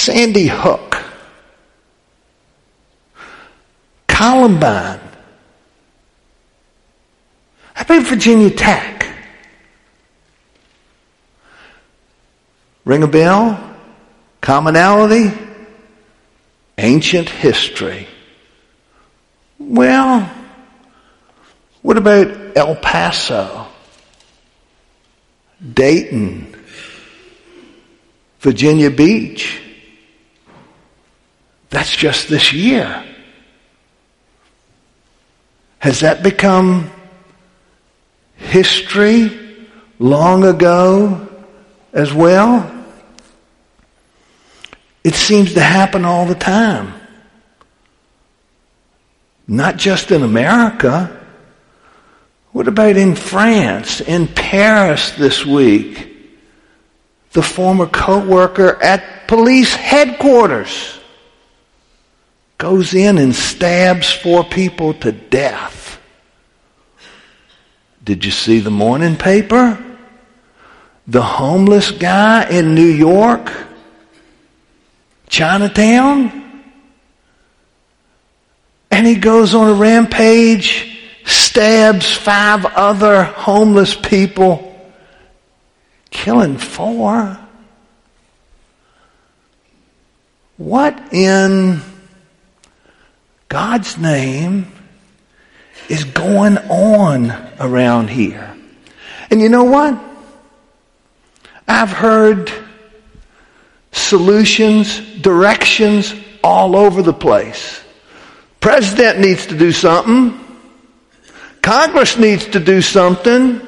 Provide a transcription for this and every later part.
Sandy Hook, Columbine. How about Virginia Tech? Ring a bell? Commonality? Ancient history. Well, what about El Paso, Dayton, Virginia Beach? That's just this year. Has that become history long ago as well? It seems to happen all the time. Not just in America. What about in France, in Paris this week? The former co-worker at police headquarters goes in and stabs 4 people to death. Did you see the morning paper? The homeless guy in New York, Chinatown, and he goes on a rampage, stabs 5 other homeless people, killing 4. What in God's name is going on around here? And you know what? I've heard solutions, directions all over the place. President needs to do something. Congress needs to do something.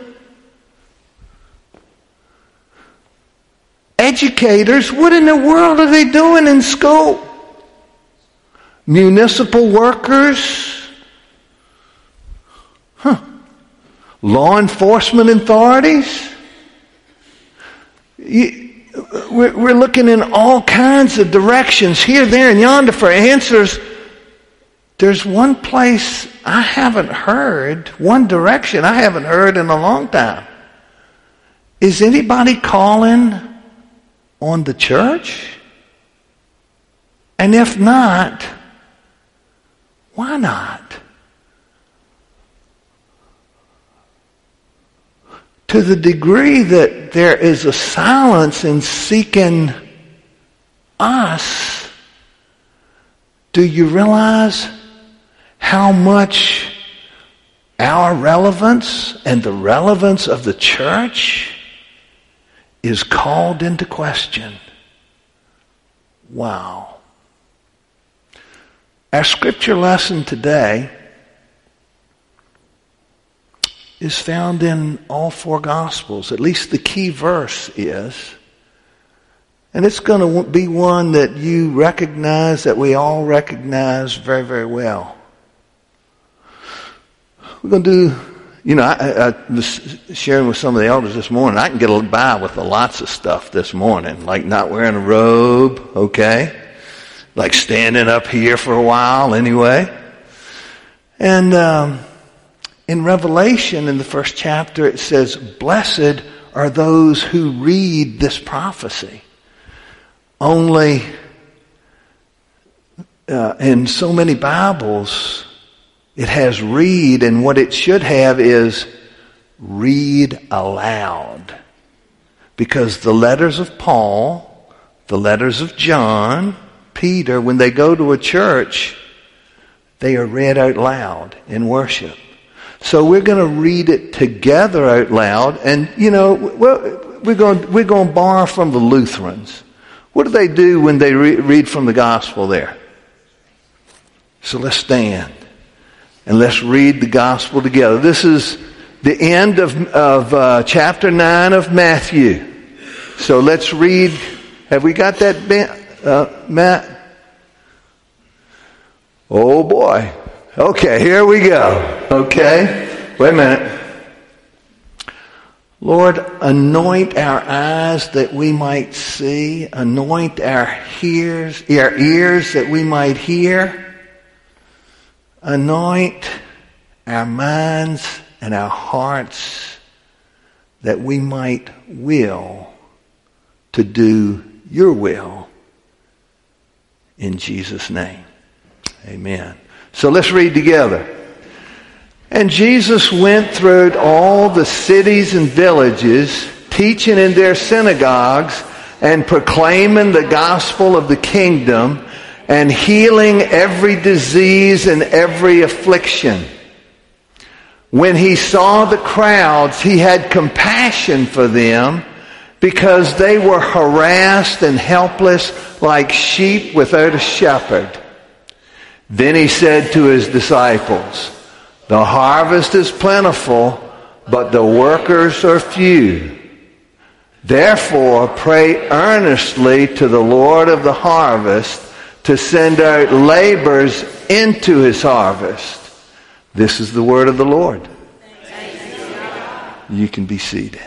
Educators, what in the world are they doing in school? Municipal workers? Law enforcement authorities? We're looking in all kinds of directions, here, there, and yonder for answers. There's one place I haven't heard, one direction I haven't heard in a long time. Is anybody calling on the church? And if not, why not? To the degree that there is a silence in seeking us, do you realize how much our relevance and the relevance of the church is called into question? Wow. Our scripture lesson today is found in all 4 Gospels. At least the key verse is. And it's going to be one that you recognize, that we all recognize very, very well. We're going to do, I was sharing with some of the elders this morning, I can get by with lots of stuff this morning, like not wearing a robe, okay? Like standing up here for a while anyway. And in Revelation, in the 1st chapter, it says, blessed are those who read this prophecy. Only in so many Bibles, it has read, and what it should have is read aloud. Because the letters of Paul, the letters of John, Peter, when they go to a church, they are read out loud in worship. So we're going to read it together out loud, and we're going to borrow from the Lutherans. What do they do when they read from the gospel there? So let's stand and let's read the gospel together. This is the end of chapter 9 of Matthew. So let's read. Have we got that, Matt? Oh boy. Okay, here we go. Okay, wait a minute. Lord, anoint our eyes that we might see. Anoint our ears that we might hear. Anoint our minds and our hearts that we might will to do your will in Jesus' name. Amen. So let's read together. And Jesus went through all the cities and villages, teaching in their synagogues and proclaiming the gospel of the kingdom and healing every disease and every affliction. When he saw the crowds, he had compassion for them because they were harassed and helpless like sheep without a shepherd. Then he said to his disciples, "The harvest is plentiful, but the workers are few. Therefore, pray earnestly to the Lord of the harvest to send out laborers into his harvest." This is the word of the Lord. You can be seated.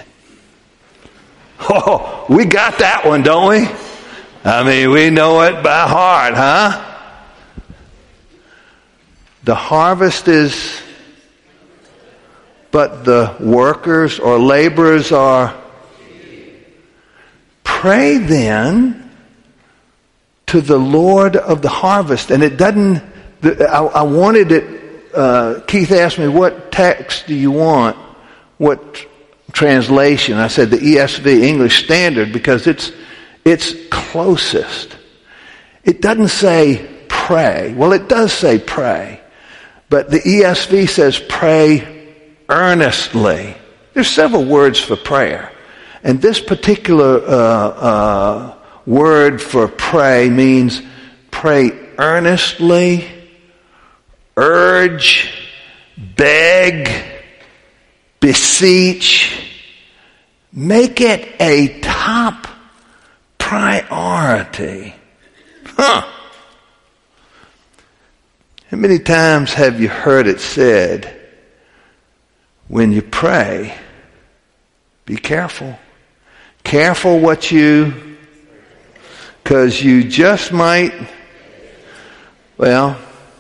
Oh, we got that one, don't we? I mean, we know it by heart, huh? The harvest is, but the workers or laborers are. Pray then to the Lord of the harvest. And it doesn't, I wanted it, Keith asked me, what text do you want? What translation? I said the ESV, English Standard, because it's closest. It doesn't say pray. Well, it does say pray. But the ESV says pray earnestly. There's several words for prayer. And this particular word for pray means pray earnestly, urge, beg, beseech. Make it a top priority. Huh. How many times have you heard it said, when you pray, be careful. Careful what you, because you just might, well,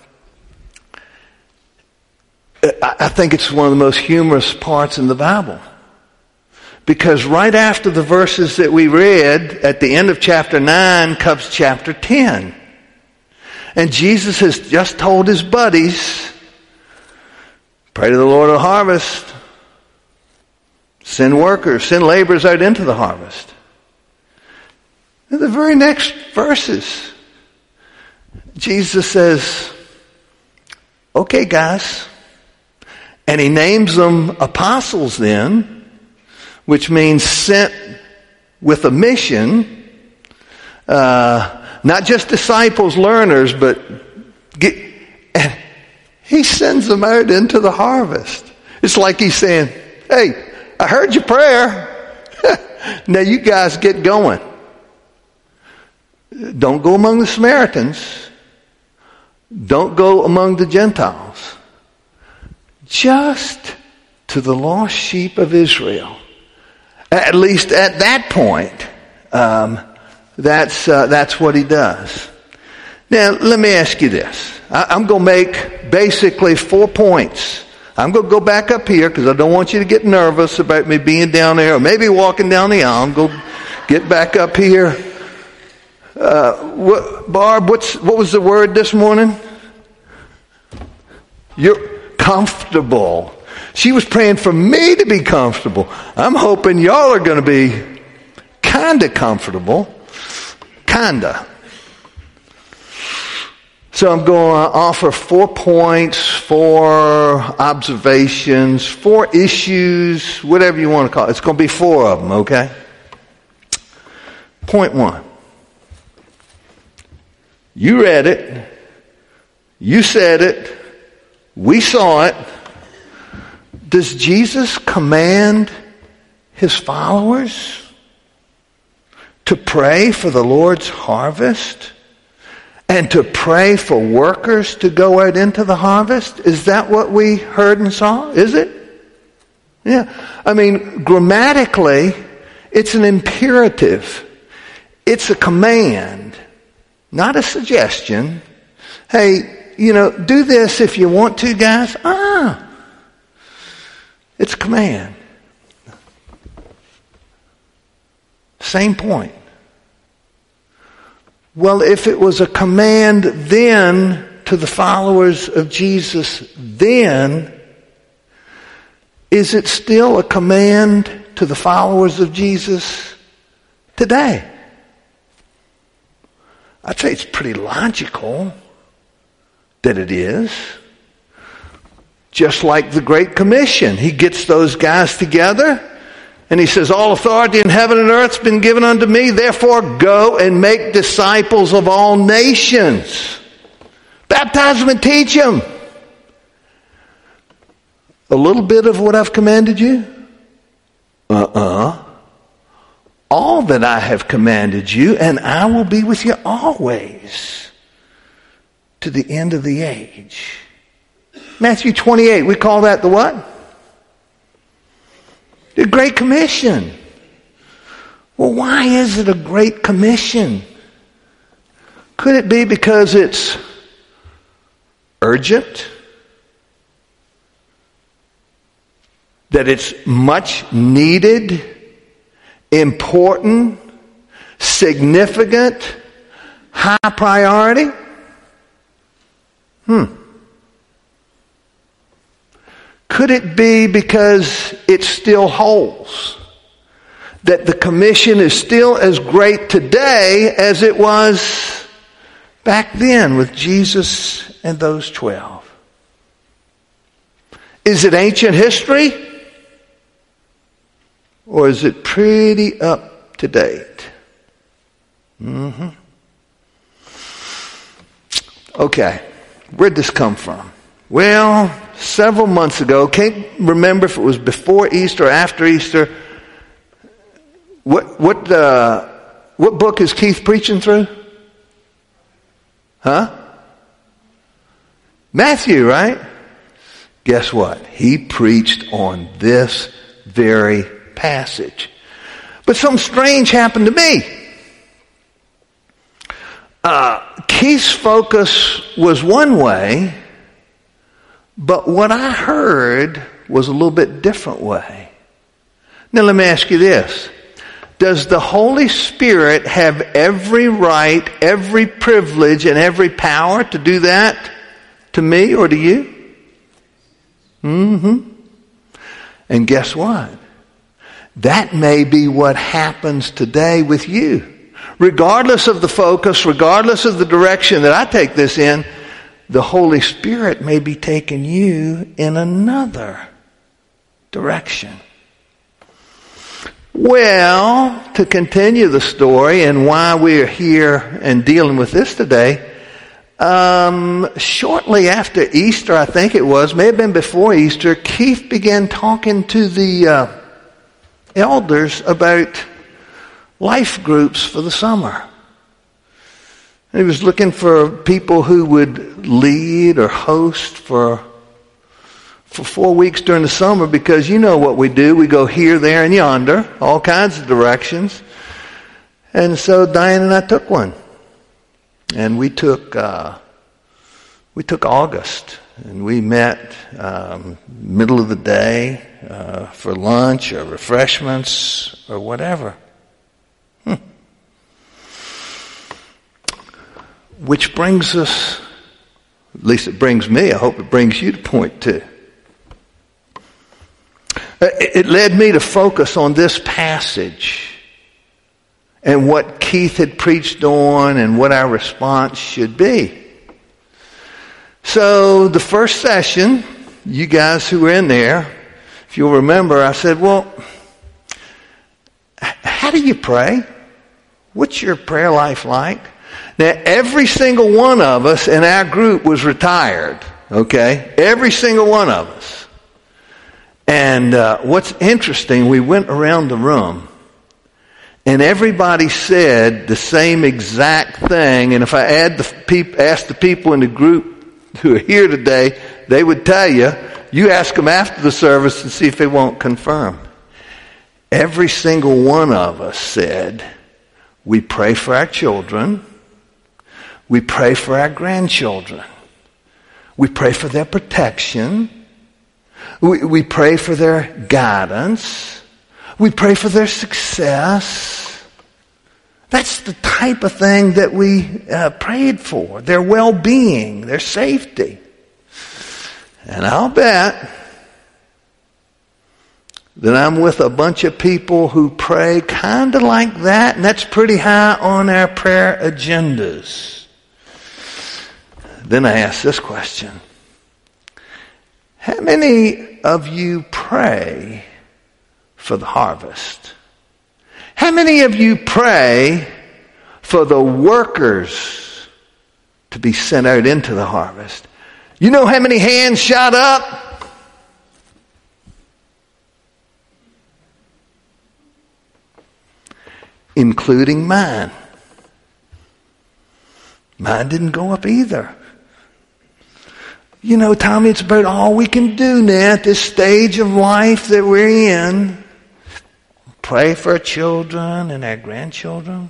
I think it's one of the most humorous parts in the Bible. Because right after the verses that we read, at the end of chapter 9 comes chapter 10. And Jesus has just told his buddies, pray to the Lord of the harvest, send workers, send laborers out into the harvest. In the very next verses, Jesus says, okay guys, and he names them apostles then, which means sent with a mission, not just disciples, learners, but and he sends them out into the harvest. It's like he's saying, hey, I heard your prayer. Now you guys get going. Don't go among the Samaritans. Don't go among the Gentiles. Just to the lost sheep of Israel. At least at that point, that's what he does. Now, let me ask you this. I'm going to make basically 4 points. I'm going to go back up here because I don't want you to get nervous about me being down there or maybe walking down the aisle. I'm going to get back up here. Barb, what was the word this morning? You're comfortable. She was praying for me to be comfortable. I'm hoping y'all are going to be kind of comfortable. Kinda. So I'm going to offer 4 points, 4 observations, 4 issues, whatever you want to call it. It's going to be 4 of them, okay? Point 1. You read it. You said it. We saw it. Does Jesus command his followers to pray for the Lord's harvest and to pray for workers to go out into the harvest? Is that what we heard and saw? Is it? Yeah. I mean, grammatically, it's an imperative. It's a command, not a suggestion. Hey, do this if you want to, guys. It's a command. Same point. Well, if it was a command then to the followers of Jesus then, is it still a command to the followers of Jesus today? I'd say it's pretty logical that it is. Just like the Great Commission. He gets those guys together and he says, all authority in heaven and earth has been given unto me, therefore go and make disciples of all nations. Baptize them and teach them. A little bit of what I've commanded you? All that I have commanded you, and I will be with you always to the end of the age. Matthew 28, we call that the what? The Great Commission. Well, why is it a Great Commission? Could it be because it's urgent? That it's much needed, important, significant, high priority? Could it be because it still holds? That the commission is still as great today as it was back then with Jesus and those 12? Is it ancient history? Or is it pretty up to date? Okay, where'd this come from? Well, several months ago, can't remember if it was before Easter or after Easter. What book is Keith preaching through? Matthew, right? Guess what? He preached on this very passage. But something strange happened to me. Keith's focus was one way, but what I heard was a little bit different way. Now let me ask you this. Does the Holy Spirit have every right, every privilege, and every power to do that to me or to you? And guess what? That may be what happens today with you. Regardless of the focus, regardless of the direction that I take this in, the Holy Spirit may be taking you in another direction. Well, to continue the story and why we're here and dealing with this today, shortly after Easter, I think it was, may have been before Easter, Keith began talking to the elders about life groups for the summer. He was looking for people who would lead or host for 4 weeks during the summer, because you know what we do. We go here, there, and yonder, all kinds of directions. And so Diane and I took one. And we took August. And we met middle of the day for lunch or refreshments or whatever. Which brings us, at least it brings me, I hope it brings you to point two. It led me to focus on this passage and what Keith had preached on and what our response should be. So the first session, you guys who were in there, if you'll remember, I said, well, how do you pray? What's your prayer life like? Now, every single one of us in our group was retired, okay? Every single one of us. And what's interesting, we went around the room, and everybody said the same exact thing. And if I ask the people in the group who are here today, they would tell you, you ask them after the service and see if they won't confirm. Every single one of us said, we pray for our children. We pray for our grandchildren. We pray for their protection. We pray for their guidance. We pray for their success. That's the type of thing that we prayed for. Their well-being, their safety. And I'll bet that I'm with a bunch of people who pray kind of like that, and that's pretty high on our prayer agendas. Then I ask this question. How many of you pray for the harvest? How many of you pray for the workers to be sent out into the harvest? You know how many hands shot up? Including mine. Mine didn't go up either. You know, Tommy, it's about all we can do now at this stage of life that we're in. Pray for our children and our grandchildren.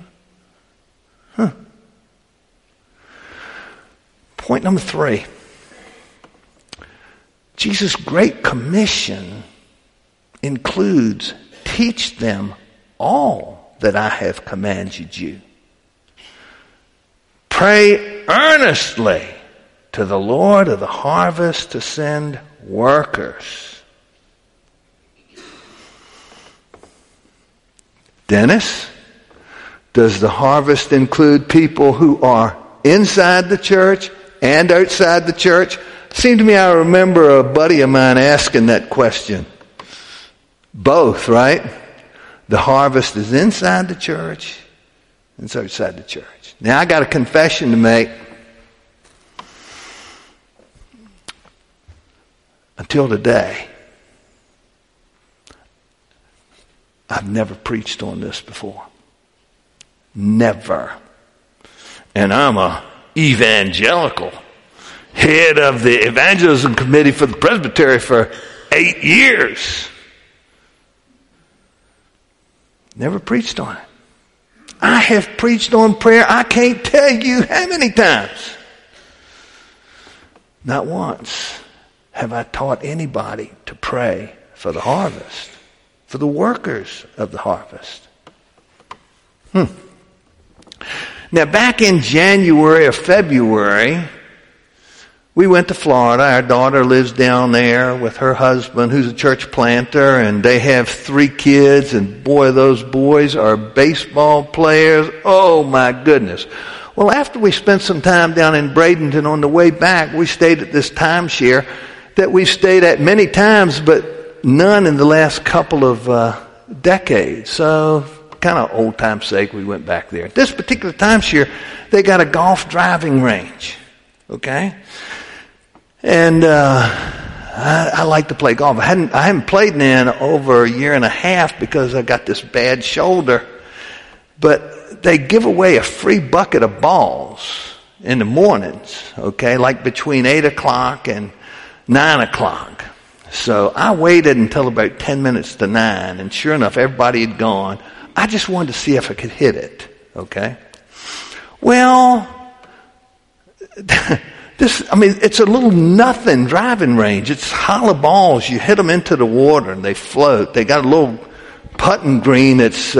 Point number 3. Jesus' Great Commission includes, teach them all that I have commanded you. Pray earnestly to the Lord of the harvest to send workers. Dennis, does the harvest include people who are inside the church and outside the church? Seemed to me I remember a buddy of mine asking that question. Both, right? The harvest is inside the church and it's outside the church. Now I got a confession to make. Until today, I've never preached on this before. Never. And I'm a evangelical, head of the evangelism committee for the presbytery for 8 years. Never preached on it. I have preached on prayer, I can't tell you how many times. Not once have I taught anybody to pray for the harvest, for the workers of the harvest. Now, back in January or February, we went to Florida. Our daughter lives down there with her husband, who's a church planter, and they have 3 kids, and boy, those boys are baseball players. Oh, my goodness. Well, after we spent some time down in Bradenton, on the way back, we stayed at this timeshare that we've stayed at many times, but none in the last couple of decades. So, kind of old time's sake, we went back there. This particular timeshare, they got a golf driving range. Okay? And I like to play golf. I haven't played in over 1.5 years because I got this bad shoulder. But they give away a free bucket of balls in the mornings, okay, like between 8 o'clock and 9 o'clock. So I waited until about 10 minutes to 9, and sure enough, everybody had gone. I just wanted to see if I could hit it, okay? Well, it's a little nothing driving range. It's hollow balls. You hit them into the water and they float. They got a little putting green it's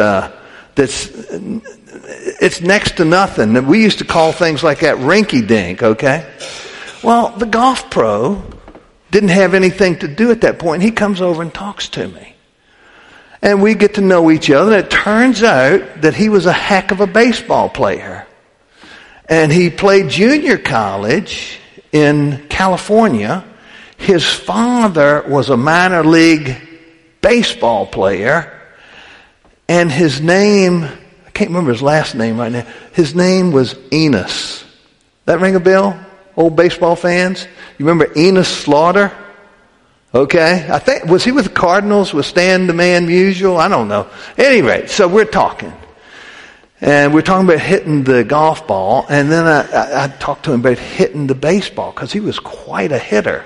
next to nothing. We used to call things like that rinky-dink, okay? Well, the golf pro didn't have anything to do at that point. He comes over and talks to me. And we get to know each other. And it turns out that he was a heck of a baseball player. And he played junior college in California. His father was a minor league baseball player. And his name, I can't remember his last name right now. His name was Enos. That ring a bell? Old baseball fans? You remember Enos Slaughter? Okay. I think, was he with the Cardinals? Was Stan the Man Musial? I don't know. Anyway, so we're talking. And we're talking about hitting the golf ball. And then I talked to him about hitting the baseball because he was quite a hitter.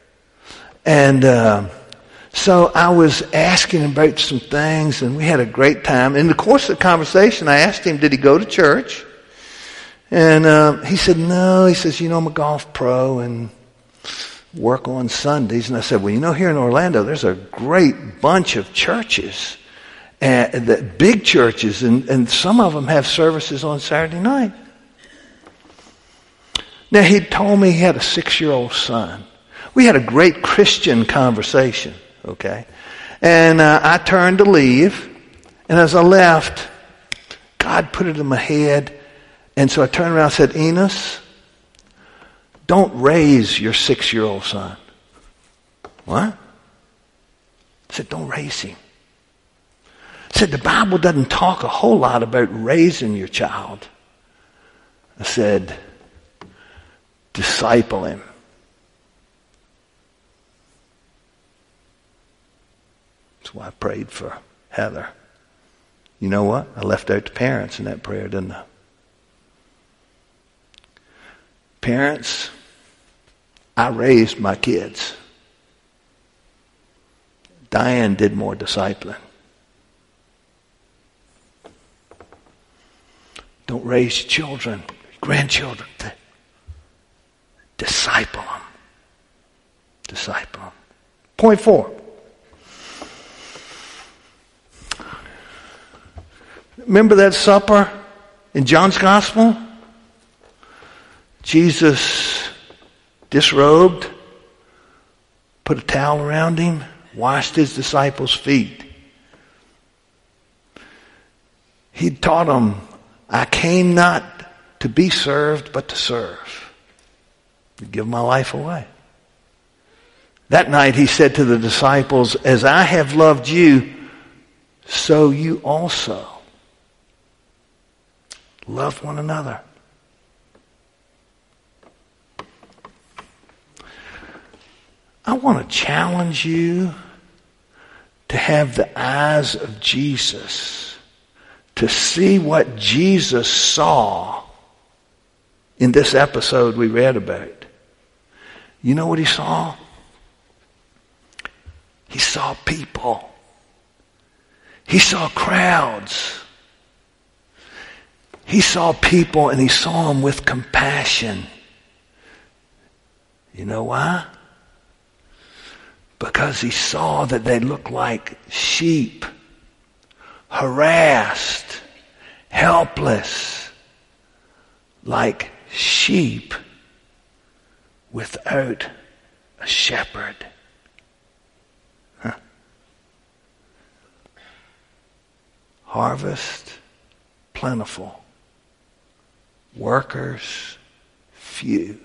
And so I was asking him about some things, and we had a great time. In the course of the conversation, I asked him, did he go to church? And he said, no. He says, I'm a golf pro and work on Sundays. And I said, well, here in Orlando, there's a great bunch of churches. And the big churches, and some of them have services on Saturday night. Now, he told me he had a 6-year-old son. We had a great Christian conversation, okay? And I turned to leave, and as I left, God put it in my head, and so I turned around and said, Enos, don't raise your 6-year-old son. What? I said, don't raise him. I said, the Bible doesn't talk a whole lot about raising your child. I said, disciple him. That's why I prayed for Heather. You know what? I left out the parents in that prayer, didn't I? Parents, I raised my kids. Diane did more discipling. Don't raise children, grandchildren. Disciple them. Disciple them. Point 4. Remember that supper in John's Gospel? Jesus disrobed, put a towel around him, washed his disciples' feet. He taught them, I came not to be served, but to serve. To give my life away. That night he said to the disciples, as I have loved you, so you also love one another. I want to challenge you to have the eyes of Jesus, to see what Jesus saw in this episode we read about. You know what he saw? He saw people. He saw crowds. He saw people and he saw them with compassion. You know why? Because he saw that they looked like sheep, harassed, helpless, like sheep without a shepherd. Huh. Harvest plentiful, workers few.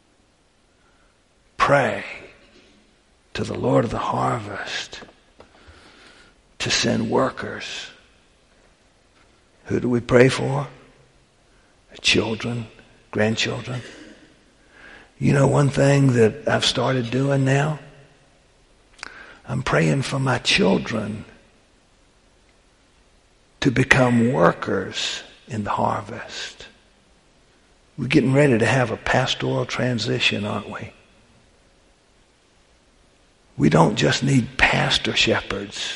Pray to the Lord of the harvest to send workers. Who do we pray for? Children, grandchildren. You know one thing that I've started doing now? I'm praying for my children to become workers in the harvest. We're getting ready to have a pastoral transition, aren't we? We don't just need pastor shepherds.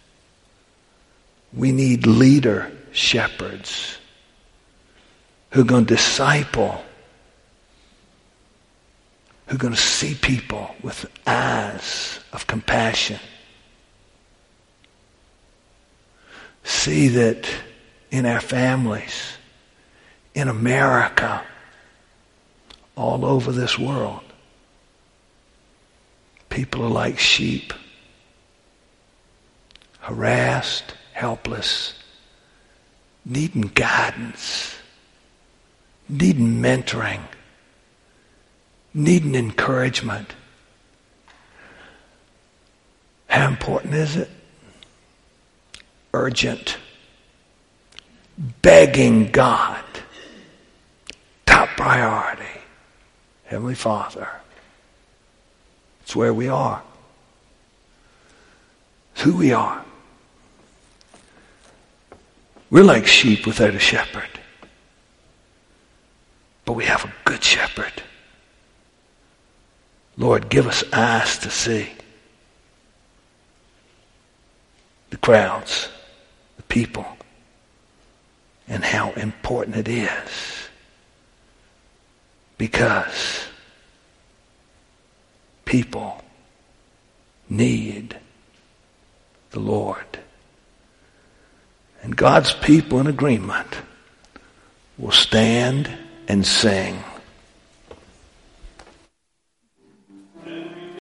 We need leader shepherds who are going to disciple, who are going to see people with eyes of compassion. See that in our families, in America, all over this world, people are like sheep, harassed, helpless, needing guidance, needing mentoring, needing encouragement. How important is it? Urgent. Begging God. Top priority. Heavenly Father. It's where we are. It's who we are. We're like sheep without a shepherd. But we have a good shepherd. Lord, give us eyes to see the crowds, the people, and how important it is. Because people need the Lord. And God's people in agreement will stand and sing.